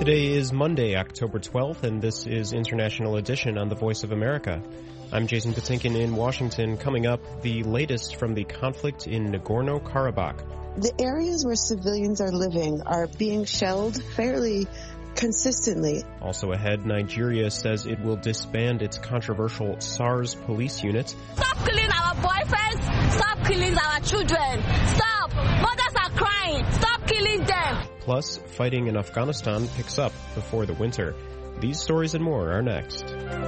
Today is Monday, October 12th, and this is International Edition on the Voice of America. I'm Jason Patinkin in Washington. Coming up, the latest from the conflict in Nagorno-Karabakh. The areas where civilians are living are being shelled fairly consistently. Also ahead, Nigeria says it will disband its controversial SARS police unit. Stop killing our boyfriends! Stop killing our children! Stop! Mothers are crying! Stop killing them! Plus, fighting in Afghanistan picks up before the winter. These stories and more are next.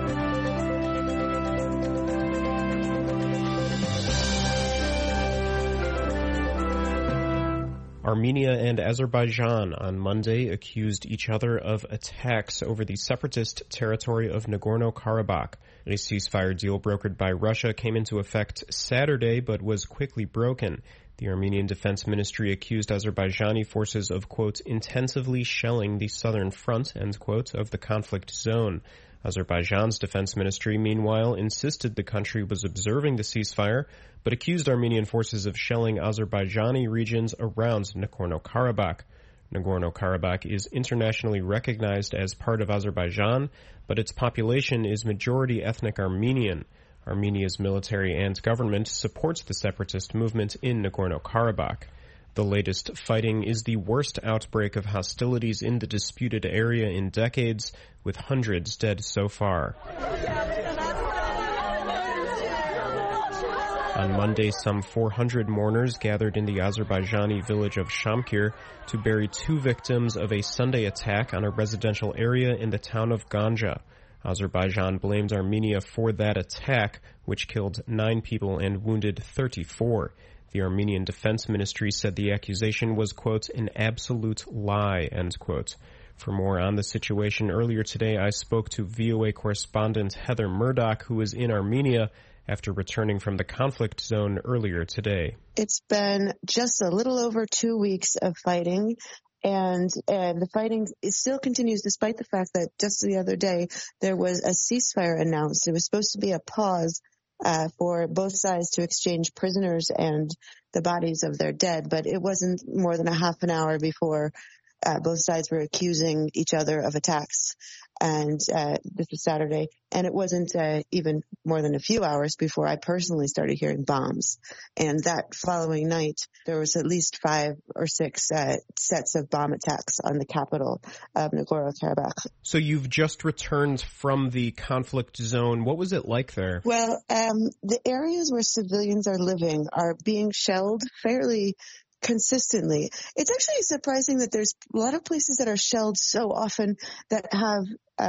Armenia and Azerbaijan on Monday accused each other of attacks over the separatist territory of Nagorno-Karabakh. A ceasefire deal brokered by Russia came into effect Saturday but was quickly broken. The Armenian Defense Ministry accused Azerbaijani forces of, quote, intensively shelling the southern front, end quote, of the conflict zone. Azerbaijan's defense ministry, meanwhile, insisted the country was observing the ceasefire, but accused Armenian forces of shelling Azerbaijani regions around Nagorno-Karabakh. Nagorno-Karabakh is internationally recognized as part of Azerbaijan, but its population is majority ethnic Armenian. Armenia's military and government supports the separatist movement in Nagorno-Karabakh. The latest fighting is the worst outbreak of hostilities in the disputed area in decades, with hundreds dead so far. On Monday, some 400 mourners gathered in the Azerbaijani village of Shamkir to bury two victims of a Sunday attack on a residential area in the town of Ganja. Azerbaijan blamed Armenia for that attack, which killed 9 people and wounded 34. The Armenian Defense Ministry said the accusation was, quote, an absolute lie, end quote. For more on the situation, earlier today I spoke to VOA correspondent Heather Murdoch, who is in Armenia after returning from the conflict zone earlier today. It's been just a little over 2 weeks of fighting. And the fighting still continues despite the fact that just the other day there was a ceasefire announced. It was supposed to be a pause for both sides to exchange prisoners and the bodies of their dead, but it wasn't more than a half an hour before both sides were accusing each other of attacks. And this was Saturday, and it wasn't even more than a few hours before I personally started hearing bombs. And that following night, there was at least 5 or 6 sets of bomb attacks on the capital of Nagorno-Karabakh. So you've just returned from the conflict zone. What was it like there? Well, the areas where civilians are living are being shelled fairly consistently. It's actually surprising that there's a lot of places that are shelled so often that have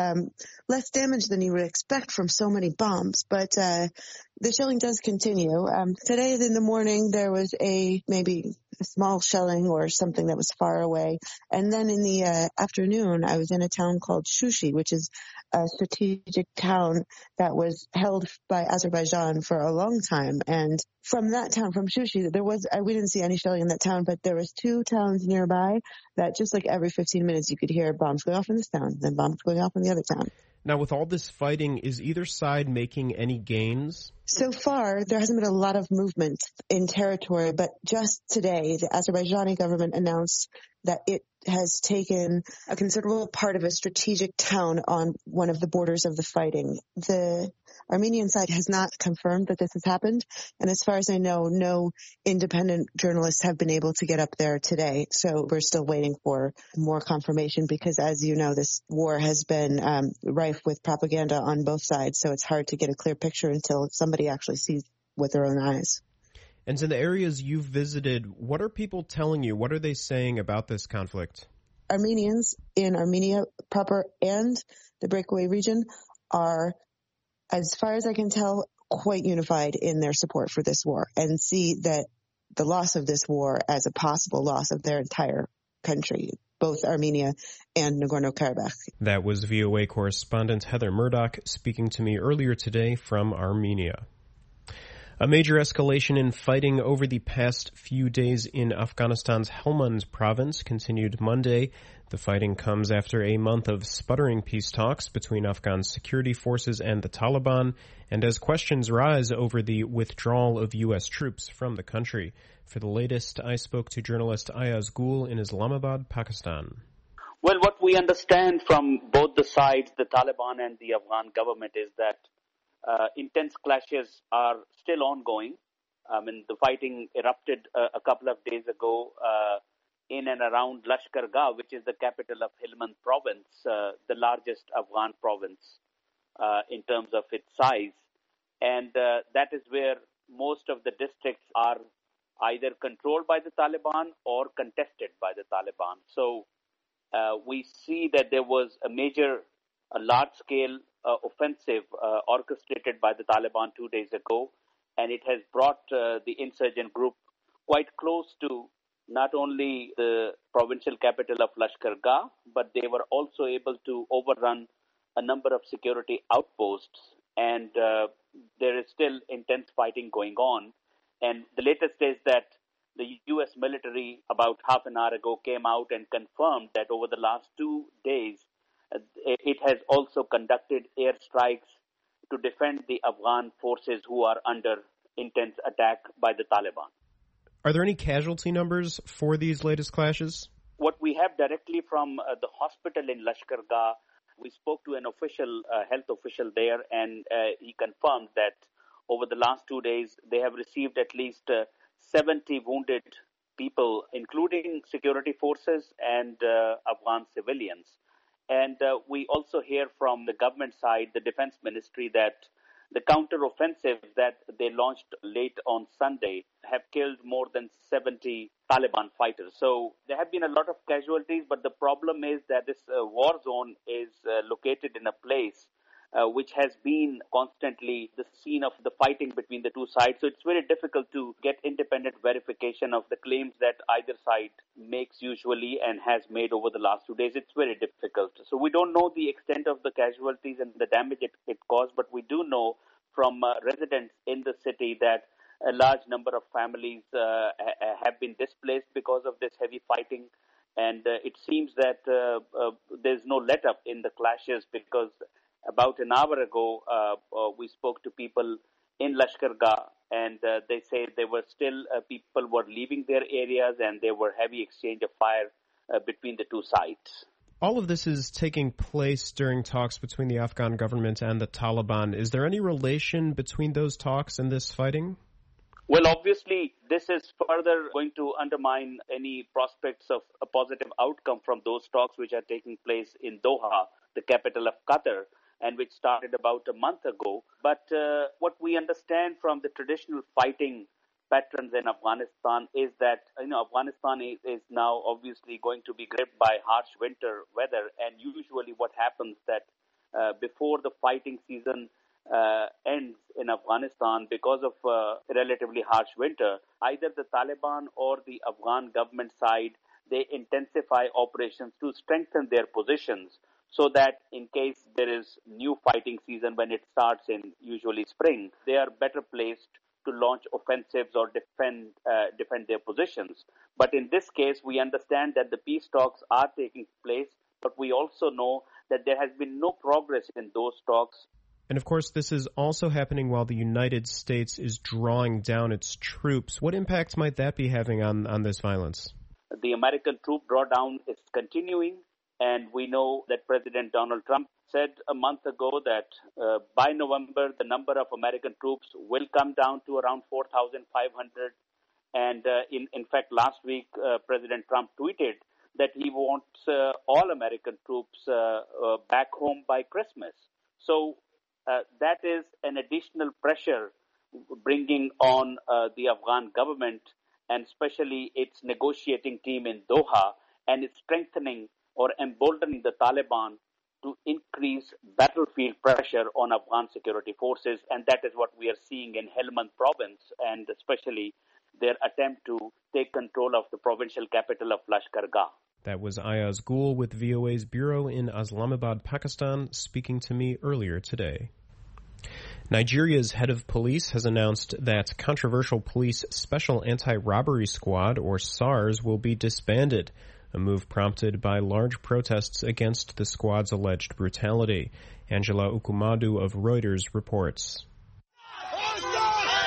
less damage than you would expect from so many bombs. But the shelling does continue. Today in the morning, there was maybe a small shelling or something that was far away. And then in the afternoon, I was in a town called Shushi, which is a strategic town that was held by Azerbaijan for a long time. And from that town, from Shushi, we didn't see any shelling in that town, but there was 2 towns nearby that just like every 15 minutes you could hear bombs going off in this town, then bombs going off in the other town. Now, with all this fighting, is either side making any gains? So far, there hasn't been a lot of movement in territory, but just today, the Azerbaijani government announced that it has taken a considerable part of a strategic town on one of the borders of the fighting. The Armenian side has not confirmed that this has happened, and as far as I know, no independent journalists have been able to get up there today. So we're still waiting for more confirmation because, as you know, this war has been rife with propaganda on both sides, so it's hard to get a clear picture until somebody actually sees with their own eyes. And in the areas you've visited, what are people telling you? What are they saying about this conflict? Armenians in Armenia proper and the breakaway region are, as far as I can tell, quite unified in their support for this war and see that the loss of this war as a possible loss of their entire country, both Armenia and Nagorno-Karabakh. That was VOA correspondent Heather Murdoch speaking to me earlier today from Armenia. A major escalation in fighting over the past few days in Afghanistan's Helmand province continued Monday. The fighting comes after a month of sputtering peace talks between Afghan security forces and the Taliban, and as questions rise over the withdrawal of U.S. troops from the country. For the latest, I spoke to journalist Ayaz Gul in Islamabad, Pakistan. Well, what we we understand from both the sides, the Taliban and the Afghan government, is that intense clashes are still ongoing. The fighting erupted a couple of days ago in and around Lashkar Gah, which is the capital of Helmand province, the largest Afghan province in terms of its size. And that is where most of the districts are either controlled by the Taliban or contested by the Taliban. So we see that there was a large-scale offensive orchestrated by the Taliban 2 days ago, and it has brought the insurgent group quite close to not only the provincial capital of Lashkar Gah, but they were also able to overrun a number of security outposts, and there is still intense fighting going on. And the latest is that the U.S. military, about half an hour ago, came out and confirmed that over the last 2 days, it has also conducted airstrikes to defend the Afghan forces who are under intense attack by the Taliban. Are there any casualty numbers for these latest clashes? What we have directly from the hospital in Lashkar Gah, we spoke to an health official there, and he confirmed that over the last 2 days, they have received at least 70 wounded people, including security forces and Afghan civilians. And we also hear from the government side, the defense ministry, that the counter-offensive that they launched late on Sunday have killed more than 70 Taliban fighters. So there have been a lot of casualties, but the problem is that this war zone is located in a place which has been constantly the scene of the fighting between the two sides. So it's very difficult to get independent verification of the claims that either side makes usually and has made over the last 2 days. It's very difficult. So we don't know the extent of the casualties and the damage it caused, but we do know from residents in the city that a large number of families have been displaced because of this heavy fighting. And it seems that there's no let-up in the clashes, because about an hour ago, we spoke to people in Lashkar Gah, and they say there were still people were leaving their areas, and there were heavy exchange of fire between the two sides. All of this is taking place during talks between the Afghan government and the Taliban. Is there any relation between those talks and this fighting? Well, obviously, this is further going to undermine any prospects of a positive outcome from those talks which are taking place in Doha, the capital of Qatar, and which started about a month ago. But what we understand from the traditional fighting patterns in Afghanistan is that Afghanistan is now obviously going to be gripped by harsh winter weather, and usually what happens that before the fighting season ends in Afghanistan, because of relatively harsh winter, either the Taliban or the Afghan government side, they intensify operations to strengthen their positions, so that in case there is new fighting season when it starts in usually spring, they are better placed to launch offensives or defend their positions. But in this case, we understand that the peace talks are taking place, but we also know that there has been no progress in those talks. And of course, this is also happening while the United States is drawing down its troops. What impact might that be having on this violence? The American troop drawdown is continuing, and we know that President Donald Trump said a month ago that by November, the number of American troops will come down to around 4,500. And in fact, last week, President Trump tweeted that he wants all American troops back home by Christmas. So that is an additional pressure bringing on the Afghan government, and especially its negotiating team in Doha, and it's strengthening or emboldening the Taliban to increase battlefield pressure on Afghan security forces. And that is what we are seeing in Helmand province, and especially their attempt to take control of the provincial capital of Lashkar Gah. That was Ayaz Gul with VOA's bureau in Islamabad, Pakistan, speaking to me earlier today. Nigeria's head of police has announced that controversial police Special Anti-Robbery Squad, or SARS, will be disbanded, a move prompted by large protests against the squad's alleged brutality. Angela Ukumadu of Reuters reports.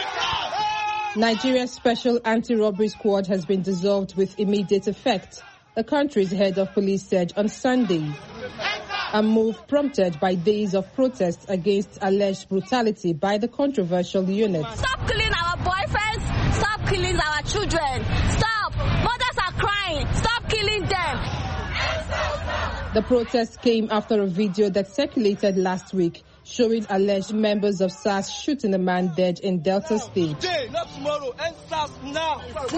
Nigeria's Special Anti-Robbery Squad has been dissolved with immediate effect. the country's head of police said on Sunday. A move prompted by days of protests against alleged brutality by the controversial unit. Stop killing our boyfriends. Stop killing our children. Stop. Mothers are crying. Stop killing them. The protest came after a video that circulated last week showing alleged members of SARS shooting a man dead in Delta State. Today, not tomorrow. End SARS now.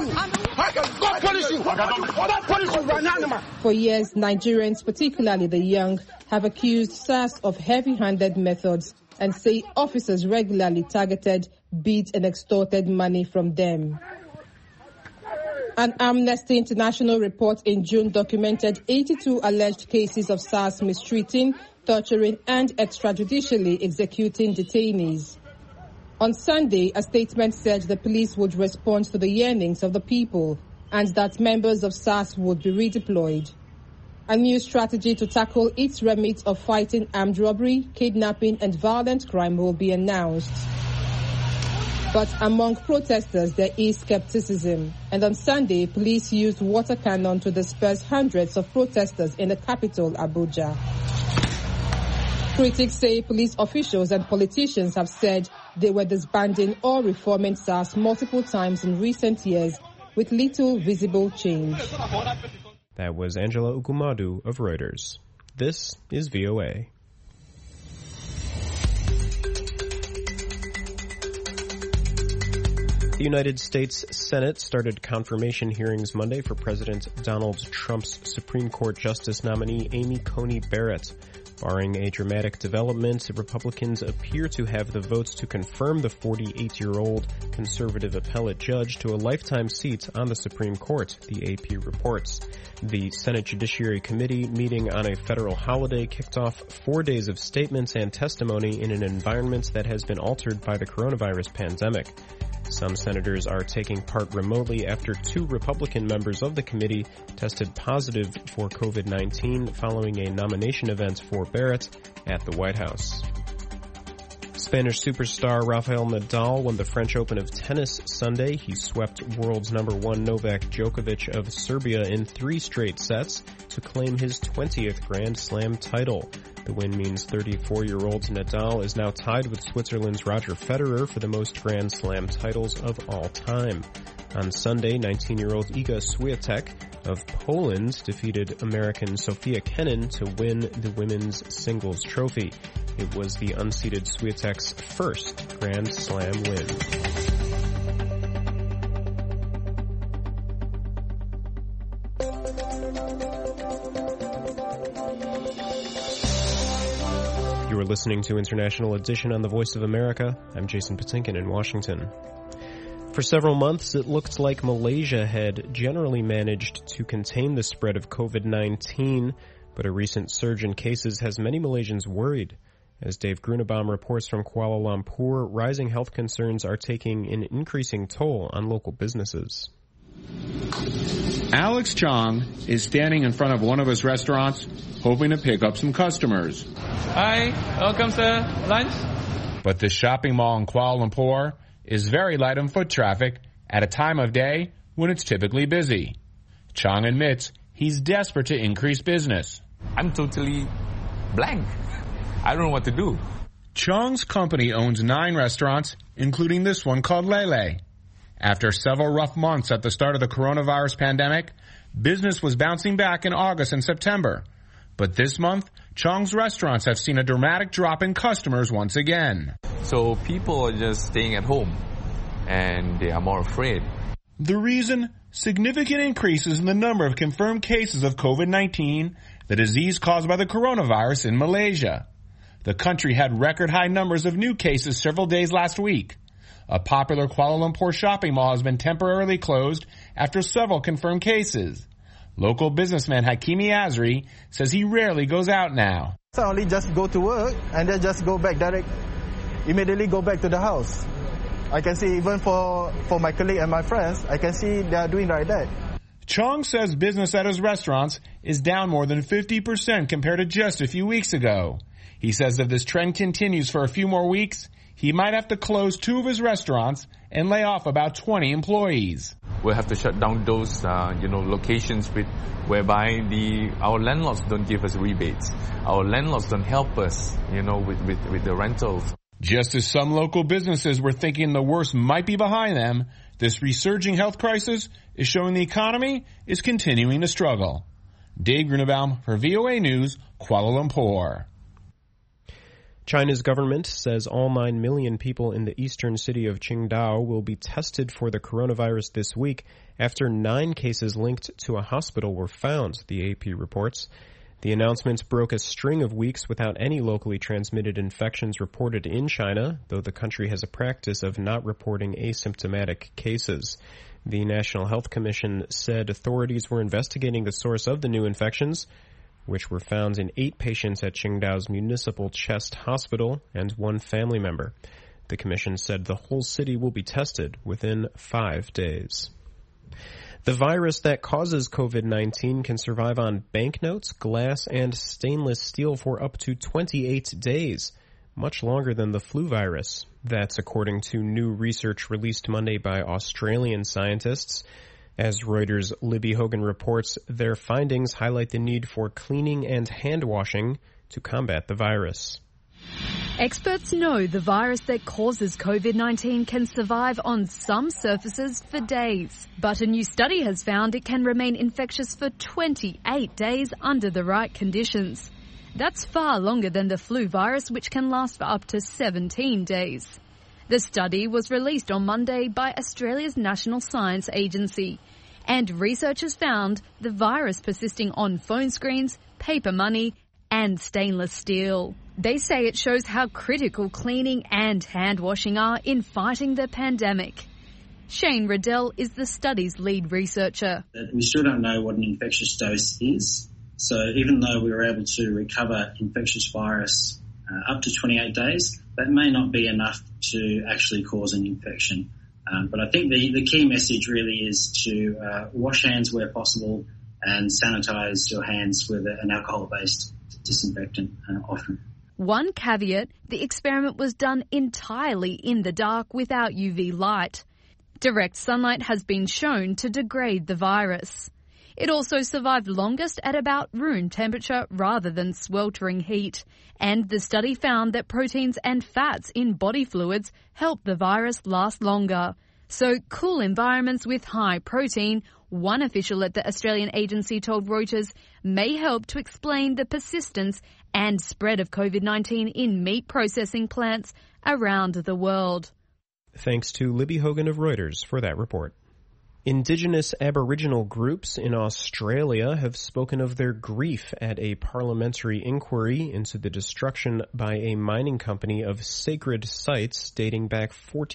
For years, Nigerians, particularly the young, have accused SARS of heavy-handed methods and say officers regularly targeted, beat and extorted money from them. An Amnesty International report in June documented 82 alleged cases of SARS mistreating, torturing and extrajudicially executing detainees. On Sunday, a statement said the police would respond to the yearnings of the people and that members of SARS would be redeployed. A new strategy to tackle its remit of fighting armed robbery, kidnapping and violent crime will be announced. But among protesters, there is skepticism. And on Sunday, police used water cannon to disperse hundreds of protesters in the capital, Abuja. Critics say police officials and politicians have said they were disbanding or reforming SARS multiple times in recent years with little visible change. That was Angela Ugumadu of Reuters. This is VOA. The United States Senate started confirmation hearings Monday for President Donald Trump's Supreme Court Justice nominee Amy Coney Barrett. Barring a dramatic development, Republicans appear to have the votes to confirm the 48-year-old conservative appellate judge to a lifetime seat on the Supreme Court, the AP reports. The Senate Judiciary Committee, meeting on a federal holiday, kicked off 4 days of statements and testimony in an environment that has been altered by the coronavirus pandemic. Some senators are taking part remotely after 2 Republican members of the committee tested positive for COVID-19 following a nomination event for Barrett at the White House. Spanish superstar Rafael Nadal won the French Open of tennis Sunday. He swept world's #1 Novak Djokovic of Serbia in 3 straight sets to claim his 20th Grand Slam title. The win means 34-year-old Nadal is now tied with Switzerland's Roger Federer for the most Grand Slam titles of all time. On Sunday, 19-year-old Iga Swiatek of Poland defeated American Sofia Kenin to win the women's singles trophy. It was the unseeded Swiatek's first Grand Slam win. You are listening to International Edition on the Voice of America. I'm Jason Patinkin in Washington. For several months, it looked like Malaysia had generally managed to contain the spread of COVID-19, but a recent surge in cases has many Malaysians worried. As Dave Grunebaum reports from Kuala Lumpur, rising health concerns are taking an increasing toll on local businesses. Alex Chong is standing in front of one of his restaurants, hoping to pick up some customers. Hi, welcome sir. Lunch? But the shopping mall in Kuala Lumpur is very light on foot traffic at a time of day when it's typically busy. Chong admits he's desperate to increase business. I'm totally blank. I don't know what to do. Chong's company owns 9 restaurants, including this one called Lele. After several rough months at the start of the coronavirus pandemic, business was bouncing back in August and September. But this month, Chong's restaurants have seen a dramatic drop in customers once again. So people are just staying at home and they are more afraid. The reason? Significant increases in the number of confirmed cases of COVID-19, the disease caused by the coronavirus in Malaysia. The country had record high numbers of new cases several days last week. A popular Kuala Lumpur shopping mall has been temporarily closed after several confirmed cases. Local businessman Hakimi Azri says he rarely goes out now. So I only just go to work and then just go back immediately go back to the house. I can see even for my colleague and my friends, I can see they are doing like that. Chong says business at his restaurants is down more than 50% compared to just a few weeks ago. He says if this trend continues for a few more weeks, he might have to close 2 of his restaurants and lay off about 20 employees. We'll have to shut down those, locations whereby our landlords don't give us rebates. Our landlords don't help us, with the rentals. Just as some local businesses were thinking the worst might be behind them, this resurging health crisis is showing the economy is continuing to struggle. Dave Grunebaum for VOA News, Kuala Lumpur. China's government says all 9 million people in the eastern city of Qingdao will be tested for the coronavirus this week after 9 cases linked to a hospital were found, the AP reports. The announcement broke a string of weeks without any locally transmitted infections reported in China, though the country has a practice of not reporting asymptomatic cases. The National Health Commission said authorities were investigating the source of the new infections, which were found in 8 patients at Qingdao's Municipal Chest Hospital and 1 family member. The commission said the whole city will be tested within 5 days. The virus that causes COVID-19 can survive on banknotes, glass, and stainless steel for up to 28 days, much longer than the flu virus. That's according to new research released Monday by Australian scientists. As Reuters' Libby Hogan reports, their findings highlight the need for cleaning and hand washing to combat the virus. Experts know the virus that causes COVID-19 can survive on some surfaces for days. But a new study has found it can remain infectious for 28 days under the right conditions. That's far longer than the flu virus, which can last for up to 17 days. The study was released on Monday by Australia's National Science Agency, and researchers found the virus persisting on phone screens, paper money, and stainless steel. They say it shows how critical cleaning and hand washing are in fighting the pandemic. Shane Riddell is the study's lead researcher. We still don't know what an infectious dose is. So even though we were able to recover infectious virus up to 28 days, that may not be enough to actually cause an infection. But I think the key message really is to wash hands where possible and sanitize your hands with an alcohol-based disinfectant often. One caveat, the experiment was done entirely in the dark without UV light. Direct sunlight has been shown to degrade the virus. It also survived longest at about room temperature rather than sweltering heat. And the study found that proteins and fats in body fluids help the virus last longer. So cool environments with high protein, one official at the Australian agency told Reuters, may help to explain the persistence and spread of COVID-19 in meat processing plants around the world. Thanks to Libby Hogan of Reuters for that report. Indigenous Aboriginal groups in Australia have spoken of their grief at a parliamentary inquiry into the destruction by a mining company of sacred sites dating back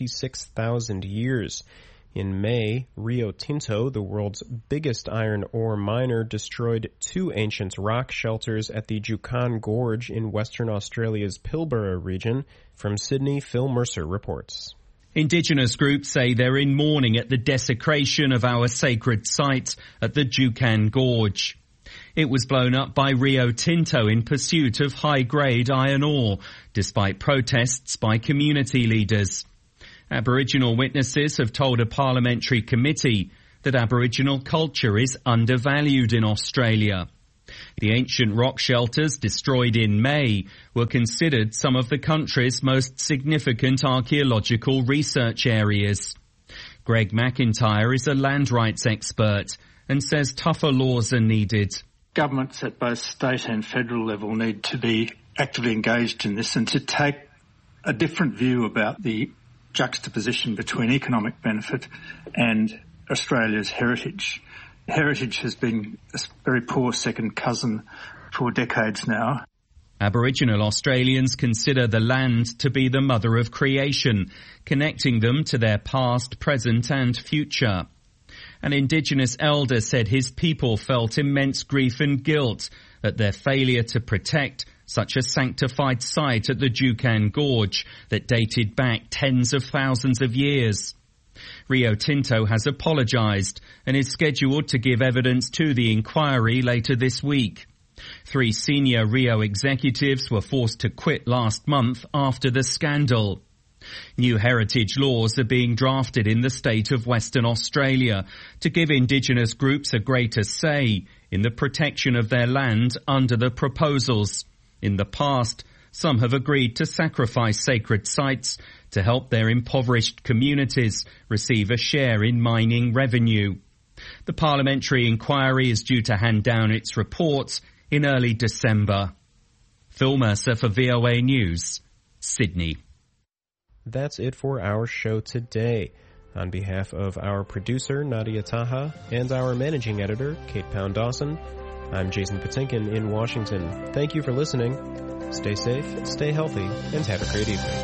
46,000 years. In May, Rio Tinto, the world's biggest iron ore miner, destroyed 2 ancient rock shelters at the Juukan Gorge in Western Australia's Pilbara region. From Sydney, Phil Mercer reports. Indigenous groups say they're in mourning at the desecration of our sacred site at the Juukan Gorge. It was blown up by Rio Tinto in pursuit of high-grade iron ore, despite protests by community leaders. Aboriginal witnesses have told a parliamentary committee that Aboriginal culture is undervalued in Australia. The ancient rock shelters destroyed in May were considered some of the country's most significant archaeological research areas. Greg McIntyre is a land rights expert and says tougher laws are needed. Governments at both state and federal level need to be actively engaged in this and to take a different view about the juxtaposition between economic benefit and Australia's heritage. Heritage has been a very poor second cousin for decades now. Aboriginal Australians consider the land to be the mother of creation, connecting them to their past, present and future. An Indigenous elder said his people felt immense grief and guilt at their failure to protect such a sanctified site at the Juukan Gorge that dated back tens of thousands of years. Rio Tinto has apologised and is scheduled to give evidence to the inquiry later this week. 3 senior Rio executives were forced to quit last month after the scandal. New heritage laws are being drafted in the state of Western Australia to give Indigenous groups a greater say in the protection of their land under the proposals. In the past, some have agreed to sacrifice sacred sites to help their impoverished communities receive a share in mining revenue. The parliamentary inquiry is due to hand down its reports in early December. Phil Mercer for VOA News, Sydney. That's it for our show today. On behalf of our producer, Nadia Taha, and our managing editor, Kate Pound-Dawson, I'm Jason Patinkin in Washington. Thank you for listening. Stay safe, stay healthy, and have a great evening.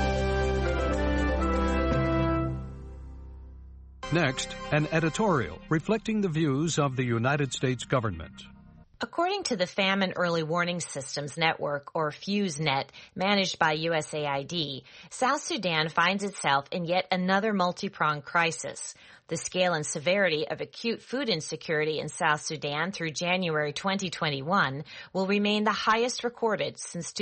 Next, an editorial reflecting the views of the United States government. According to the Famine Early Warning Systems Network, or FuseNet, managed by USAID, South Sudan finds itself in yet another multi-pronged crisis. The scale and severity of acute food insecurity in South Sudan through January 2021 will remain the highest recorded since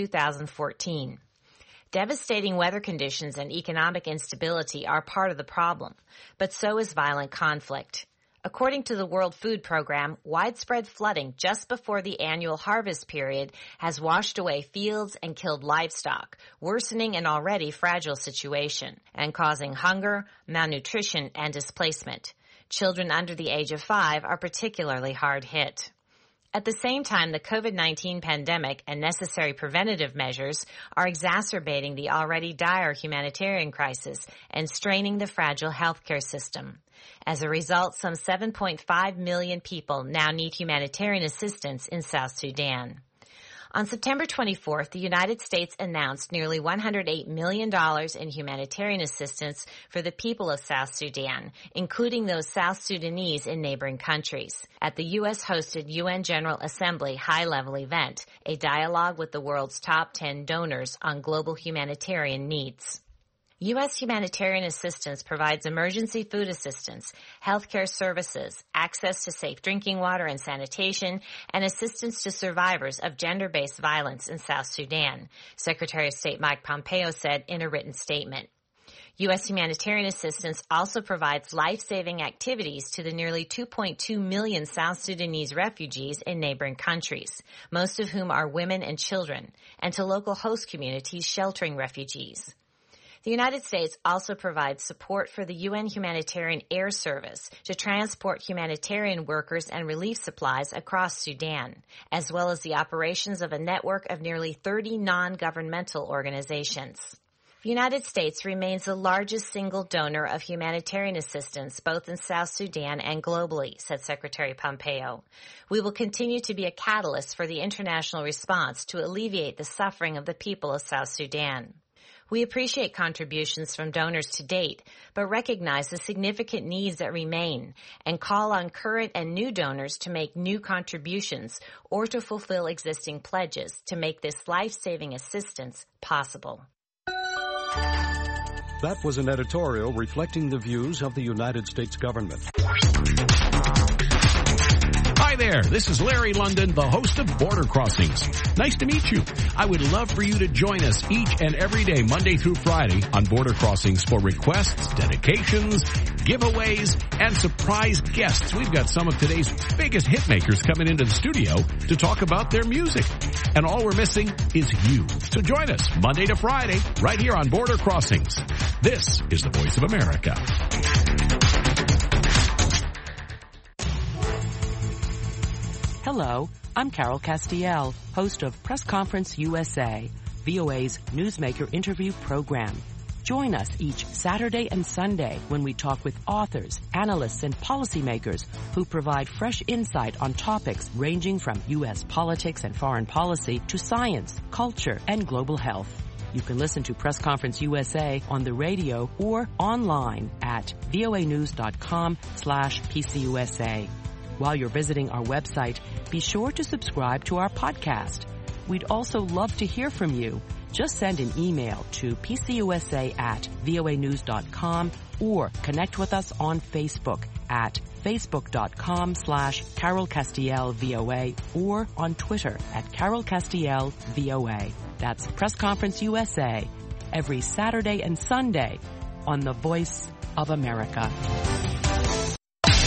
2014. Devastating weather conditions and economic instability are part of the problem, but so is violent conflict. According to the World Food Program, widespread flooding just before the annual harvest period has washed away fields and killed livestock, worsening an already fragile situation and causing hunger, malnutrition, and displacement. Children under the age of 5 are particularly hard hit. At the same time, the COVID-19 pandemic and necessary preventative measures are exacerbating the already dire humanitarian crisis and straining the fragile healthcare system. As a result, some 7.5 million people now need humanitarian assistance in South Sudan. On September 24th, the United States announced nearly $108 million in humanitarian assistance for the people of South Sudan, including those South Sudanese in neighboring countries, at the U.S.-hosted UN General Assembly high-level event, a dialogue with the world's top 10 donors on global humanitarian needs. U.S. humanitarian assistance provides emergency food assistance, healthcare services, access to safe drinking water and sanitation, and assistance to survivors of gender-based violence in South Sudan, Secretary of State Mike Pompeo said in a written statement. U.S. humanitarian assistance also provides life-saving activities to the nearly 2.2 million South Sudanese refugees in neighboring countries, most of whom are women and children, and to local host communities sheltering refugees. The United States also provides support for the UN Humanitarian Air Service to transport humanitarian workers and relief supplies across Sudan, as well as the operations of a network of nearly 30 non-governmental organizations. The United States remains the largest single donor of humanitarian assistance both in South Sudan and globally, said Secretary Pompeo. We will continue to be a catalyst for the international response to alleviate the suffering of the people of South Sudan. We appreciate contributions from donors to date, but recognize the significant needs that remain and call on current and new donors to make new contributions or to fulfill existing pledges to make this life-saving assistance possible. That was an editorial reflecting the views of the United States government. Hi there, this is Larry London, the host of Border Crossings. Nice to meet you. I would love for you to join us each and every day, Monday through Friday, on Border Crossings for requests, dedications, giveaways, and surprise guests. We've got some of today's biggest hit makers coming into the studio to talk about their music. And all we're missing is you. So join us Monday to Friday, right here on Border Crossings. This is the Voice of America. Hello, I'm Carol Castiel, host of Press Conference USA, VOA's newsmaker interview program. Join us each Saturday and Sunday when we talk with authors, analysts, and policymakers who provide fresh insight on topics ranging from U.S. politics and foreign policy to science, culture, and global health. You can listen to Press Conference USA on the radio or online at voanews.com/PCUSA. While you're visiting our website, be sure to subscribe to our podcast. We'd also love to hear from you. Just send an email to pcusa@voanews.com or connect with us on Facebook at facebook.com/CarolCastielVOA or on Twitter at CarolCastielVOA. That's Press Conference USA, every Saturday and Sunday on The Voice of America.